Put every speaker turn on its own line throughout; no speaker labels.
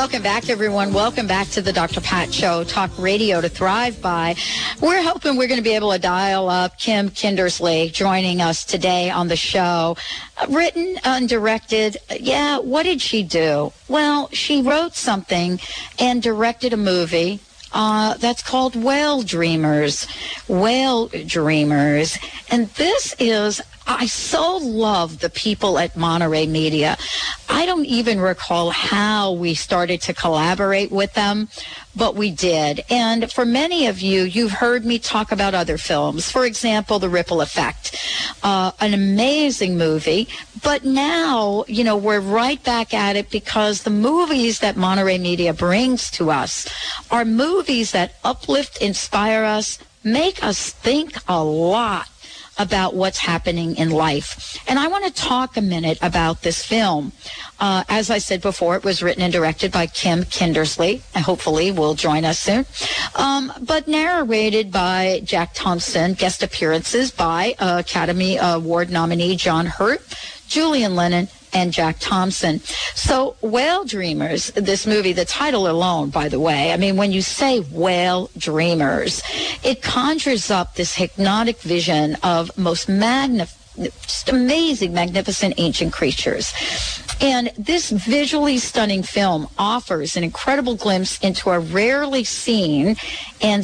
Welcome back, everyone. Welcome back to the Dr. Pat Show, talk radio to thrive by. We're hoping we're going to be able to dial up Kim Kindersley joining us today on the show. Written and directed. Yeah, what did she do? Well, she wrote something and directed a movie that's called Whale Dreamers. Whale Dreamers. And this is, I so love the people at Monterey Media. I don't even recall how we started to collaborate with them, but we did. And for many of you, you've heard me talk about other films. For example, The Ripple Effect, an amazing movie. But now, you know, we're right back at it because the movies that Monterey Media brings to us are movies that uplift, inspire us, make us think a lot about what's happening in life. And I want to talk a minute about this film. As I said before, it was written and directed by Kim Kindersley, and hopefully will join us soon. But narrated by Jack Thompson, guest appearances by Academy Award nominee John Hurt, Julian Lennon, and Jack Thompson. So Whale Dreamers, this movie, the title alone, by the way, I mean, when you say Whale Dreamers, it conjures up this hypnotic vision of most just amazing, magnificent ancient creatures. And this visually stunning film offers an incredible glimpse into a rarely seen and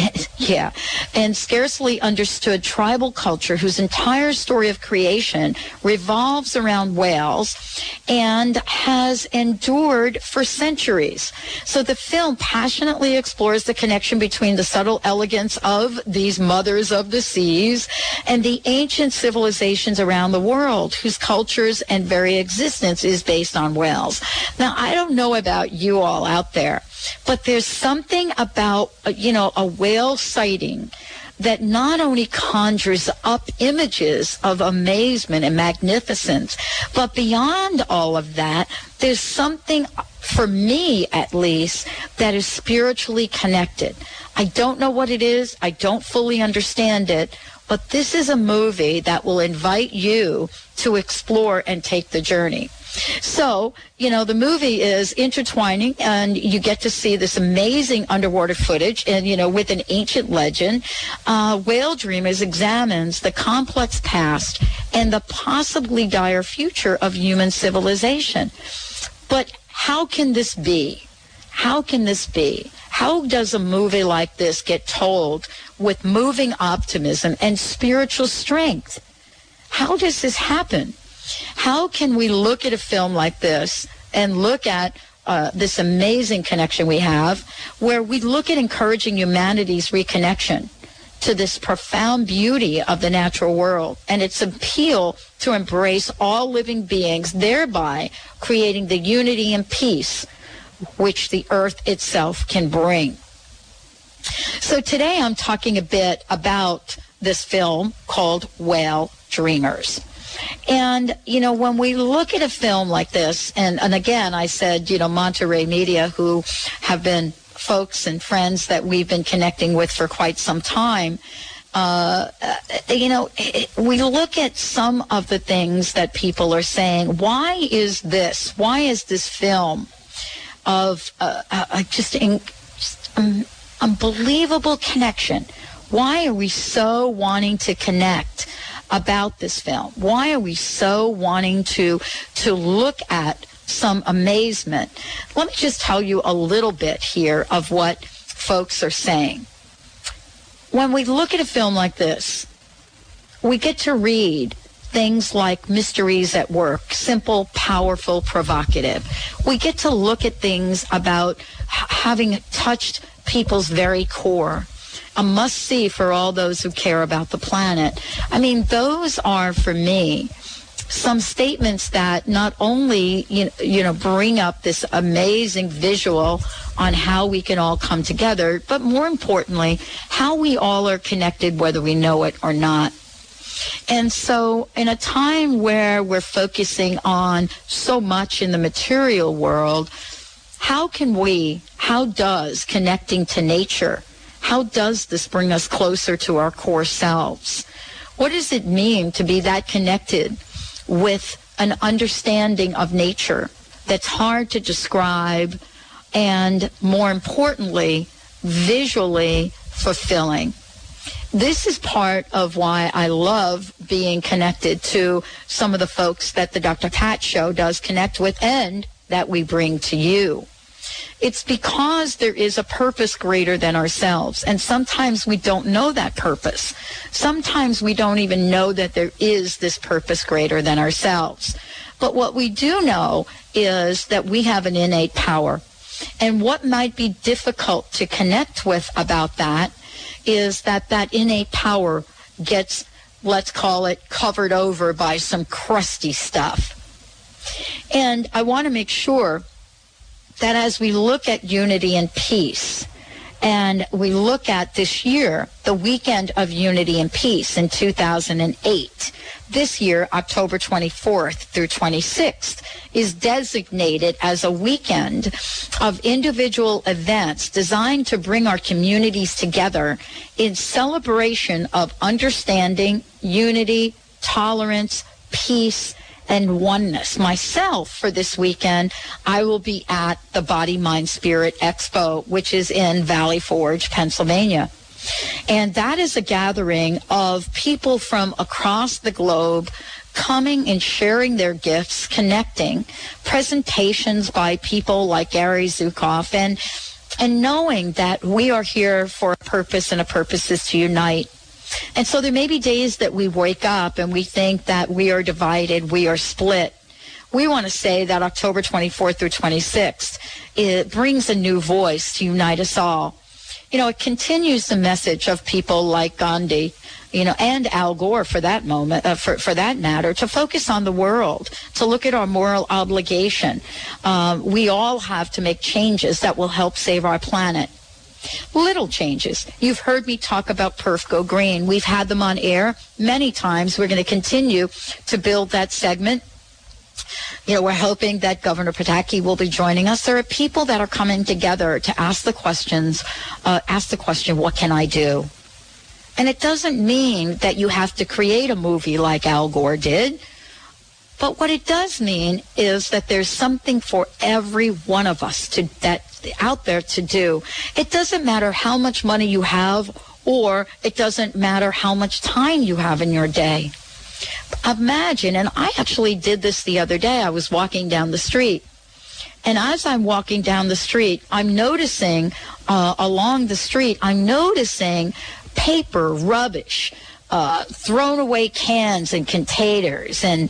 scarcely understood tribal culture whose entire story of creation revolves around whales and has endured for centuries. So the film passionately explores the connection between the subtle elegance of these mothers of the seas and the ancient civilizations around the world whose cultures and very existence is based on whales. Now, I don't know about you all out there, but there's something about, a whale sighting that not only conjures up images of amazement and magnificence, but beyond all of that, there's something, for me at least, that is spiritually connected. I don't know what it is. I don't fully understand it. But this is a movie that will invite you to explore and take the journey. So, the movie is intertwining, and you get to see this amazing underwater footage, and, with an ancient legend. Whale Dreamers examines the complex past and the possibly dire future of human civilization. But how can this be? How can this be? How does a movie like this get told with moving optimism and spiritual strength? How does this happen? How can we look at a film like this and look at this amazing connection we have, where we look at encouraging humanity's reconnection to this profound beauty of the natural world and its appeal to embrace all living beings, thereby creating the unity and peace which the earth itself can bring. So today I'm talking a bit about this film called Whale Dreamers. And, when we look at a film like this, and again, I said, Monterey Media, who have been folks and friends that we've been connecting with for quite some time, we look at some of the things that people are saying. Why is this film of just unbelievable connection? Why are we so wanting to connect about this film? Why are we so wanting to look at some amazement? Let me just tell you a little bit here of what folks are saying. When we look at a film like this, we get to read things like mysteries at work, simple, powerful, provocative. We get to look at things about having touched people's very core. A must-see for all those who care about the planet. I mean, those are, for me, some statements that not only, bring up this amazing visual on how we can all come together, but more importantly, how we all are connected, whether we know it or not. And so in a time where we're focusing on so much in the material world, how does connecting to nature, how does this bring us closer to our core selves? What does it mean to be that connected with an understanding of nature that's hard to describe, and more importantly, visually fulfilling. This is part of why I love being connected to some of the folks that the Dr. Pat Show does connect with and that we bring to you. It's because there is a purpose greater than ourselves. And sometimes we don't know that purpose. Sometimes we don't even know that there is this purpose greater than ourselves. But what we do know is that we have an innate power. And what might be difficult to connect with about that is that innate power gets, let's call it, covered over by some crusty stuff. And I want to make sure that as we look at unity and peace, and we look at this year, the weekend of unity and peace in 2008, this year, October 24th through 26th, is designated as a weekend of individual events designed to bring our communities together in celebration of understanding, unity, tolerance, peace, and oneness. Myself, for this weekend, I will be at the Body, Mind, Spirit Expo, which is in Valley Forge, Pennsylvania. And that is a gathering of people from across the globe coming and sharing their gifts, connecting, presentations by people like Gary Zukav, and knowing that we are here for a purpose, and a purpose is to unite. And so there may be days that we wake up and we think that we are divided, we are split. We want to say that October 24th through 26th, it brings a new voice to unite us all. You know, it continues the message of people like Gandhi, you know, and Al Gore for that moment, for that matter, to focus on the world, to look at our moral obligation. We all have to make changes that will help save our planet. Little changes. You've heard me talk about Perf Go Green. We've had them on air many times. We're going to continue to build that segment. You know, we're hoping that Governor Pataki will be joining us. There are people that are coming together to ask the question, what can I do? And it doesn't mean that you have to create a movie like Al Gore did. But what it does mean is that there's something for every one of us out there to do. It doesn't matter how much money you have, or it doesn't matter how much time you have in your day. Imagine, and I actually did this the other day, I was walking down the street. And as I'm walking down the street, I'm noticing along the street, I'm noticing paper, rubbish, thrown away cans and containers, and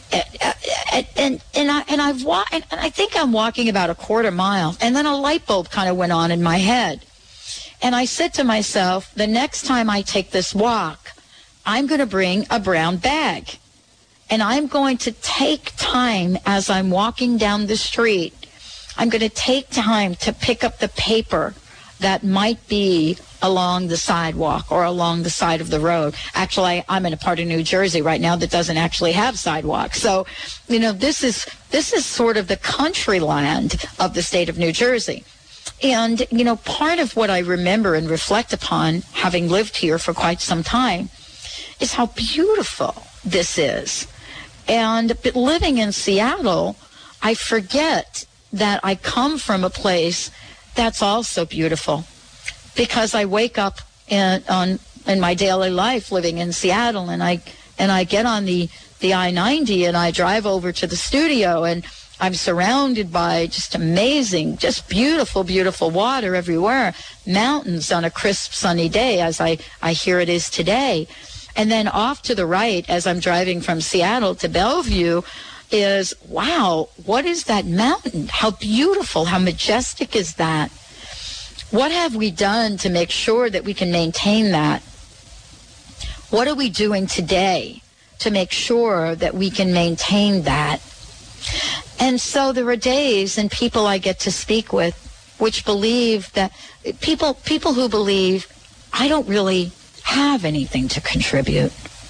I think I'm walking about a quarter mile, and then a light bulb kind of went on in my head, and I said to myself, the next time I take this walk, I'm going to bring a brown bag, and I'm going to take time as I'm walking down the street. I'm going to take time to pick up the paper that might be along the sidewalk or along the side of the road. Actually, I'm in a part of New Jersey right now that doesn't actually have sidewalks. So, you know, this is sort of the country land of the state of New Jersey. And, you know, part of what I remember and reflect upon, having lived here for quite some time, is how beautiful this is. But living in Seattle, I forget that I come from a place that's also beautiful, because I wake up in my daily life living in Seattle, and I get on the I-90 and I drive over to the studio, and I'm surrounded by just amazing, just beautiful, beautiful water everywhere, mountains on a crisp sunny day, as I hear it is today. And then off to the right, as I'm driving from Seattle to Bellevue, is, wow, what is that mountain? How beautiful, how majestic is that? What have we done to make sure that we can maintain that? What are we doing today to make sure that we can maintain that? And so there are days and people I get to speak with which believe that people who believe I don't really have anything to contribute.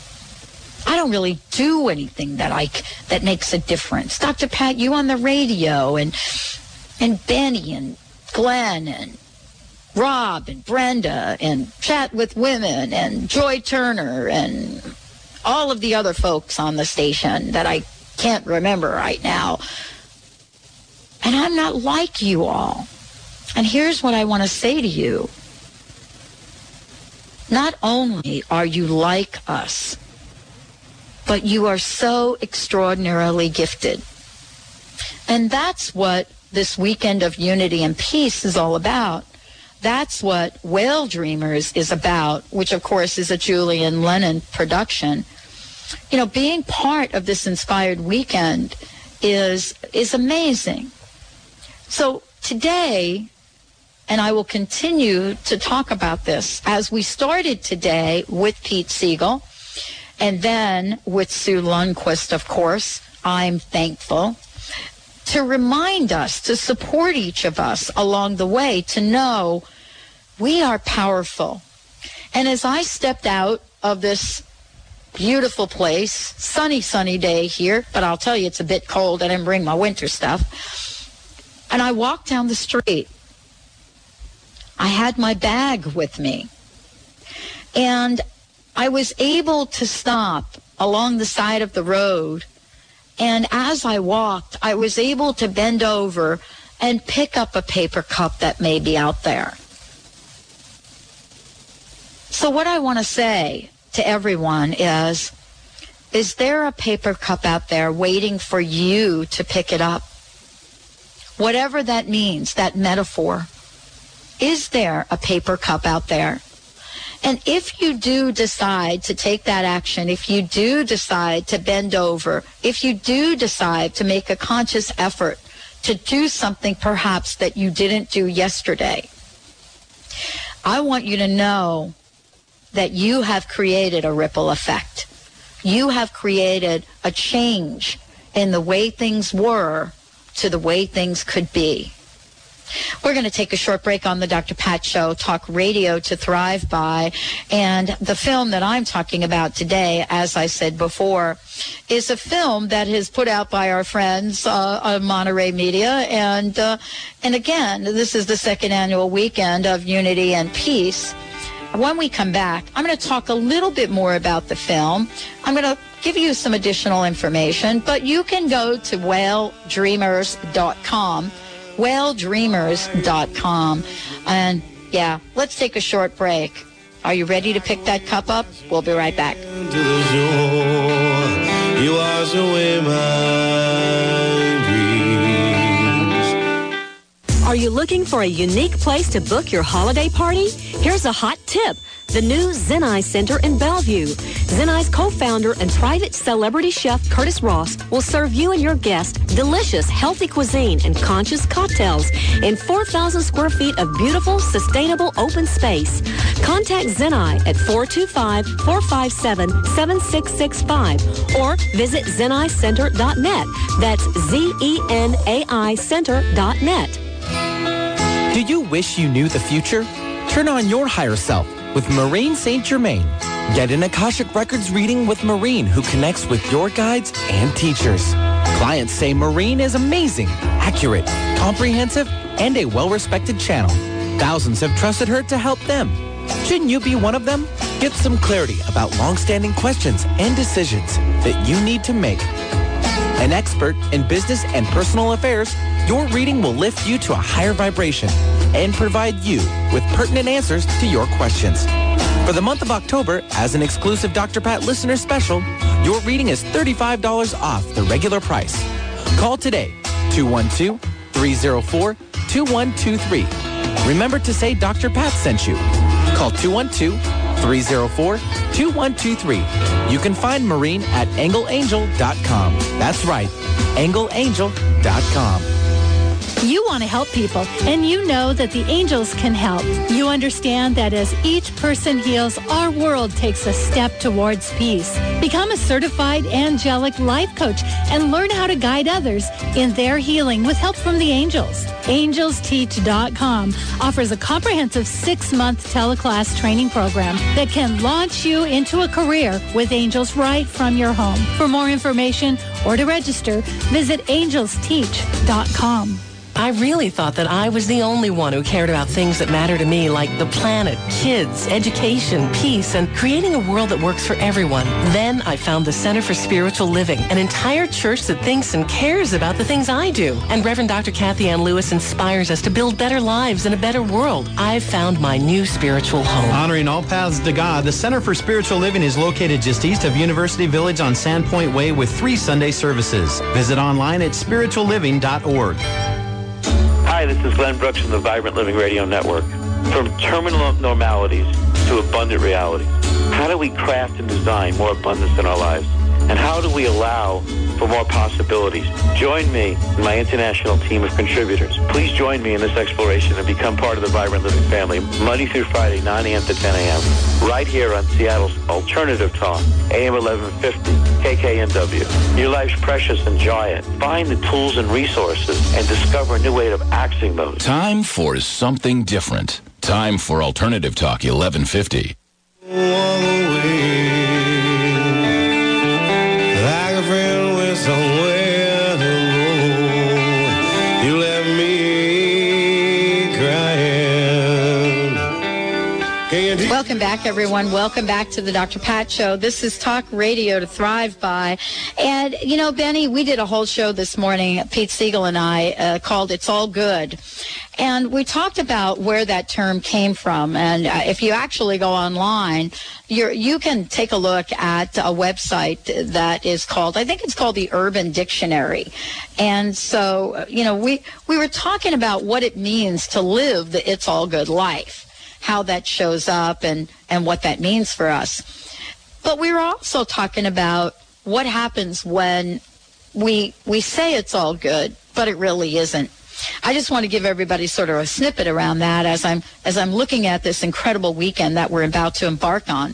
I don't really do anything that makes a difference. Dr. Pat, you on the radio, and Benny and Glenn and Rob and Brenda and Chat with Women and Joy Turner and all of the other folks on the station that I can't remember right now. And I'm not like you all. And here's what I want to say to you. Not only are you like us, but you are so extraordinarily gifted. And that's what this weekend of unity and peace is all about. That's what Whale Dreamers is about, which of course is a Julian Lennon production. You know, being part of this inspired weekend is amazing. So today, and I will continue to talk about this, as we started today with Pete Siegel, and then with Sue Lundquist, of course, I'm thankful, to remind us, to support each of us along the way, to know we are powerful. And as I stepped out of this beautiful place, sunny day here, but I'll tell you it's a bit cold. I didn't bring my winter stuff. And I walked down the street. I had my bag with me. And I was able to stop along the side of the road. And as I walked, I was able to bend over and pick up a paper cup that may be out there. So what I want to say to everyone is there a paper cup out there waiting for you to pick it up? Whatever that means, that metaphor. Is there a paper cup out there? And if you do decide to take that action, if you do decide to bend over, if you do decide to make a conscious effort to do something perhaps that you didn't do yesterday, I want you to know that you have created a ripple effect. You have created a change in the way things were to the way things could be. We're going to take a short break on the Dr. Pat Show, talk radio to thrive by. And the film that I'm talking about today, as I said before, is a film that is put out by our friends on Monterey Media. And again, this is the second annual weekend of Unity and Peace. When we come back, I'm going to talk a little bit more about the film. I'm going to give you some additional information, but you can go to whaledreamers.com. whaledreamers.com. And yeah, let's take a short break. Are you ready to pick that cup up? We'll be right back.
You wash away my dreams.
Are you looking for a unique place to book your holiday party? Here's a hot tip. The new Zenai Center in Bellevue. Zenai's co-founder and private celebrity chef Curtis Ross will serve you and your guests delicious, healthy cuisine and conscious cocktails in 4,000 square feet of beautiful, sustainable open space. Contact Zenai at 425-457-7665 or visit zenaicenter.net. That's ZENAI Center.net.
Do you wish you knew the future? Turn on your higher self with Maureen St. Germain. Get an Akashic Records reading with Maureen, who connects with your guides and teachers. Clients say Maureen is amazing, accurate, comprehensive, and a well-respected channel. Thousands have trusted her to help them. Shouldn't you be one of them? Get some clarity about long-standing questions and decisions that you need to make. An expert in business and personal affairs, your reading will lift you to a higher vibration and provide you with pertinent answers to your questions. For the month of October, as an exclusive Dr. Pat listener special, your reading is $35 off the regular price. Call today, 212-304-2123. Remember to say Dr. Pat sent you. Call 212-304-2123. You can find Maureen at angleangel.com. That's right, angleangel.com.
You want to help people, and you know that the angels can help. You understand that as each person heals, our world takes a step towards peace. Become a certified angelic life coach and learn how to guide others in their healing with help from the angels. AngelsTeach.com offers a comprehensive 6-month teleclass training program that can launch you into a career with angels right from your home. For more information or to register, visit AngelsTeach.com.
I really thought that I was the only one who cared about things that matter to me, like the planet, kids, education, peace, and creating a world that works for everyone. Then I found the Center for Spiritual Living, an entire church that thinks and cares about the things I do. And Reverend Dr. Kathy Ann Lewis inspires us to build better lives and a better world. I've found my new spiritual home.
Honoring all paths to God, the Center for Spiritual Living is located just east of University Village on Sandpoint Way with 3 Sunday services. Visit online at spiritualliving.org.
Hi, this is Glenn Brooks from the Vibrant Living Radio Network. From terminal abnormalities to abundant realities, how do we craft and design more abundance in our lives? And how do we allow for more possibilities? Join me and my international team of contributors. Please join me in this exploration and become part of the Vibrant Living family, Monday through Friday, 9 a.m. to 10 a.m., right here on Seattle's Alternative Talk, AM 1150, KKNW. Your life's precious, enjoy it. Find the tools and resources and discover a new way of accessing those.
Time for something different. Time for Alternative Talk 1150.
Somewhere to go, you left me crying.
Welcome back, everyone. Welcome back to the Dr. Pat Show. This is Talk Radio to Thrive By. And, you know, Benny, we did a whole show this morning, Pete Siegel and I, called It's All Good. And we talked about where that term came from. And if you actually go online, you can take a look at a website that is called, I think it's called the Urban Dictionary. And so, you know, we were talking about what it means to live the It's All Good life, how that shows up and what that means for us. But we were also talking about what happens when we say it's all good, but it really isn't. I just want to give everybody sort of a snippet around that as I'm looking at this incredible weekend that we're about to embark on.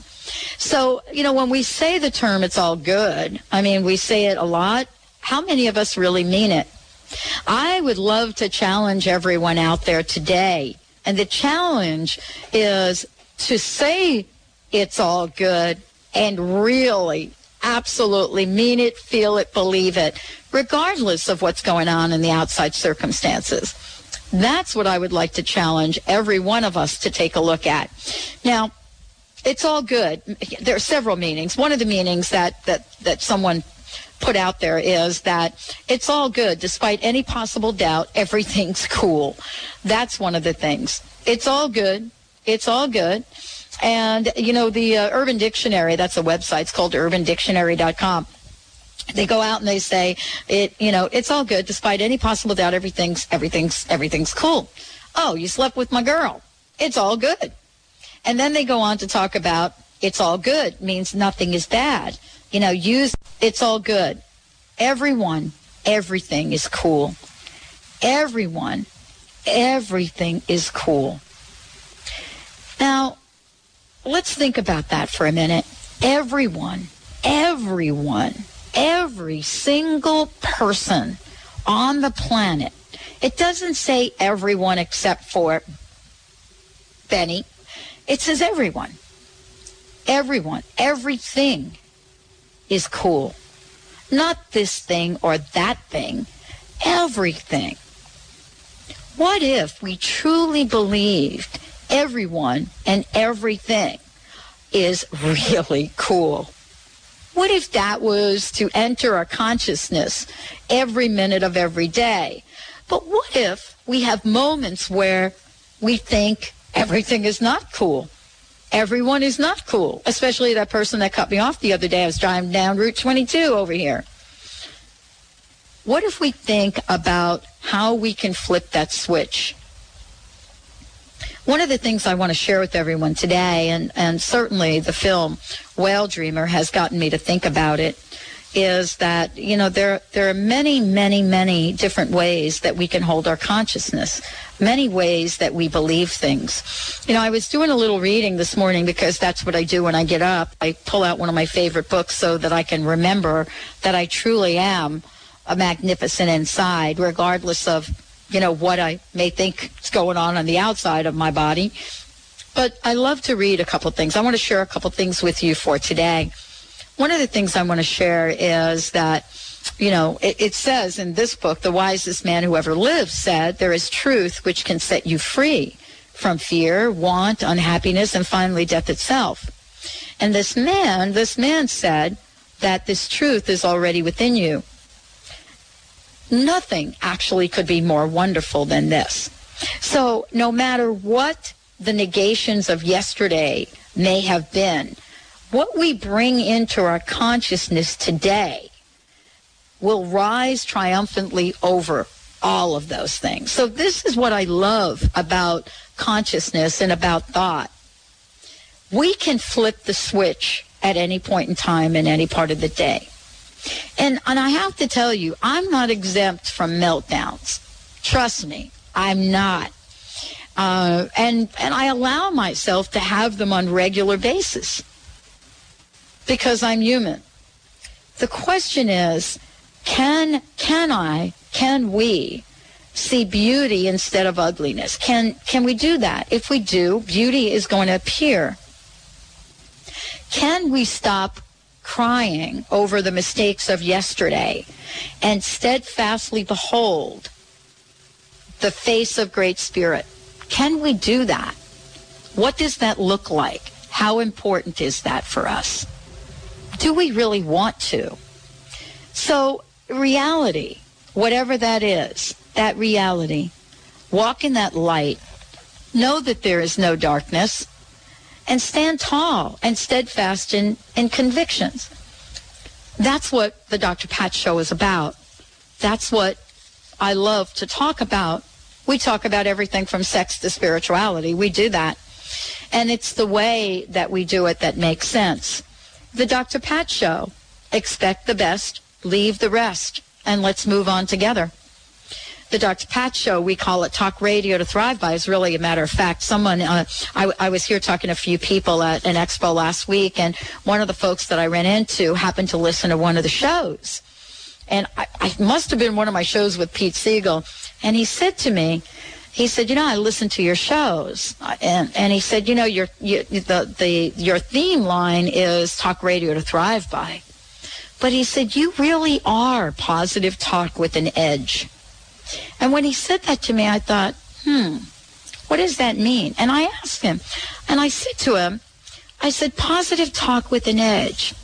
So, you know, when we say the term it's all good, I mean, we say it a lot. How many of us really mean it? I would love to challenge everyone out there today. And the challenge is to say it's all good and really absolutely mean it, feel it, believe it, regardless of what's going on in the outside circumstances. That's what I would like to challenge every one of us to take a look at. Now, it's all good. There are several meanings. One of the meanings that someone put out there is that it's all good. Despite any possible doubt, everything's cool. That's one of the things. It's all good. It's all good. And, you know, the Urban Dictionary, that's a website. It's called urbandictionary.com. They go out and they say, it's all good. Despite any possible doubt, everything's cool. Oh, you slept with my girl. It's all good. And then they go on to talk about it's all good means nothing is bad. You know, use it's all good. Everyone, everything is cool. Everyone, everything is cool. Now, let's think about that for a minute. Everyone, every single person on the planet. It doesn't say everyone except for Benny. It says everyone. Everyone, everything is cool. Not this thing or that thing. Everything. What if we truly believed everyone and everything is really cool? What if that was to enter our consciousness every minute of every day? But what if we have moments where we think everything is not cool? Everyone is not cool, especially that person that cut me off the other day. I was driving down Route 22 over here. What if we think about how we can flip that switch? One of the things I want to share with everyone today, and certainly the film Whale Dreamer has gotten me to think about it, is that, you know, there are many, many, many different ways that we can hold our consciousness, many ways that we believe things. You know, I was doing a little reading this morning because that's what I do when I get up. I pull out one of my favorite books so that I can remember that I truly am a magnificent inside, regardless of, you know, what I may think is going on the outside of my body. But I love to read a couple things. I want to share a couple things with you for today. One of the things I want to share is that it says in this book, the wisest man who ever lived said, there is truth which can set you free from fear, want, unhappiness, and finally death itself. And this man said that this truth is already within you. Nothing actually could be more wonderful than this. So no matter what the negations of yesterday may have been, what we bring into our consciousness today will rise triumphantly over all of those things. So this is what I love about consciousness and about thought. We can flip the switch at any point in time in any part of the day. And I have to tell you, I'm not exempt from meltdowns. Trust me, I'm not. And I allow myself to have them on a regular basis because I'm human. The question is, can we see beauty instead of ugliness? Can we do that? If we do, beauty is going to appear. Can we stop crying over the mistakes of yesterday and steadfastly behold the face of Great Spirit? Can we do that? What does that look like? How important is that for us? Do we really want to? So reality, whatever that is, that reality, walk in that light, know that there is no darkness, and stand tall and steadfast in convictions. That's what the Dr. Pat Show is about. That's what I love to talk about. We talk about everything from sex to spirituality. We do that. And it's the way that we do it that makes sense. The Dr. Pat Show, expect the best, leave the rest, and let's move on together. The Dr. Pat Show, we call it Talk Radio to Thrive By, is really a matter of fact. Someone, I was here talking to a few people at an expo last week, and one of the folks that I ran into happened to listen to one of the shows. And I must have been one of my shows with Pete Siegel. And he said to me, I listen to your shows. And he said, your theme line is Talk Radio to Thrive By. But he said, you really are positive talk with an edge. And when he said that to me, I thought, what does that mean? And I asked him, and I said to him, I said, positive talk with an edge.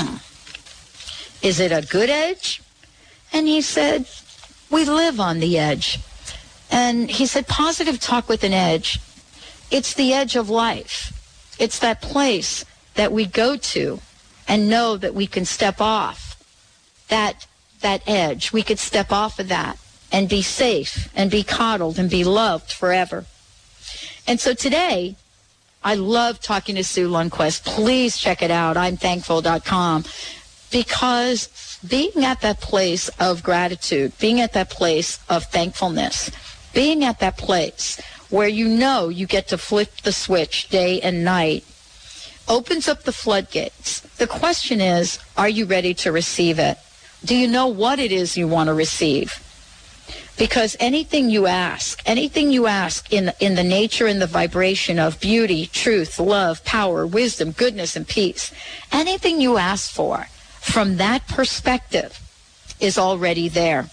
Is it a good edge? And he said, we live on the edge. And he said, positive talk with an edge. It's the edge of life. It's that place that we go to and know that we can step off that edge. We could step off of that and be safe and be coddled and be loved forever. And so today, I love talking to Sue Lundquist. Please check it out, imthankful.com, because being at that place of gratitude, being at that place of thankfulness, being at that place where you get to flip the switch day and night, opens up the floodgates. The question is, are you ready to receive it? Do you know what it is you want to receive? Because anything you ask in the nature and the vibration of beauty, truth, love, power, wisdom, goodness, and peace, anything you ask for from that perspective is already there.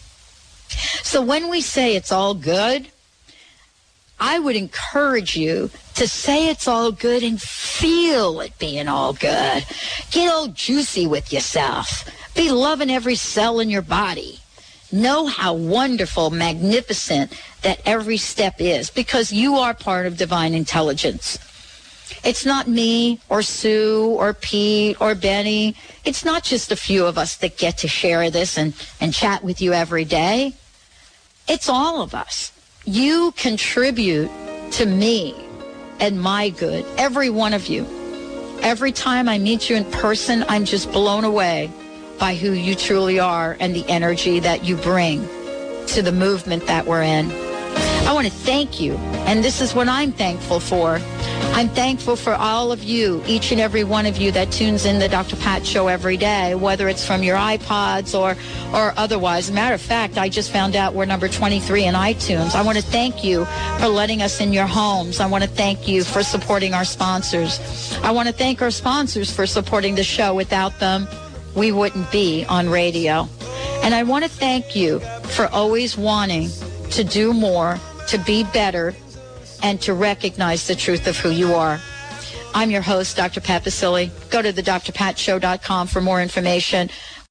So when we say it's all good, I would encourage you to say it's all good and feel it being all good. Get all juicy with yourself. Be loving every cell in your body. Know how wonderful, magnificent that every step is, because you are part of divine intelligence. It's not me or Sue or Pete or Benny. It's not just a few of us that get to share this and chat with you every day. It's all of us. You contribute to me and my good, every one of you. Every time I meet you in person, I'm just blown away by who you truly are and the energy that you bring to the movement that we're in. I want to thank you, and this is what I'm thankful for. I'm thankful for all of you, each and every one of you that tunes in the Dr. Pat Show every day, whether it's from your iPods or otherwise. As a matter of fact, I just found out we're number 23 in iTunes. I want to thank you for letting us in your homes. I want to thank you for supporting our sponsors. I want to thank our sponsors for supporting the show. Without them, we wouldn't be on radio. And I want to thank you for always wanting to do more, to be better, and to recognize the truth of who you are. I'm your host, Dr. Pat Baccili. Go to thedrpatshow.com for more information.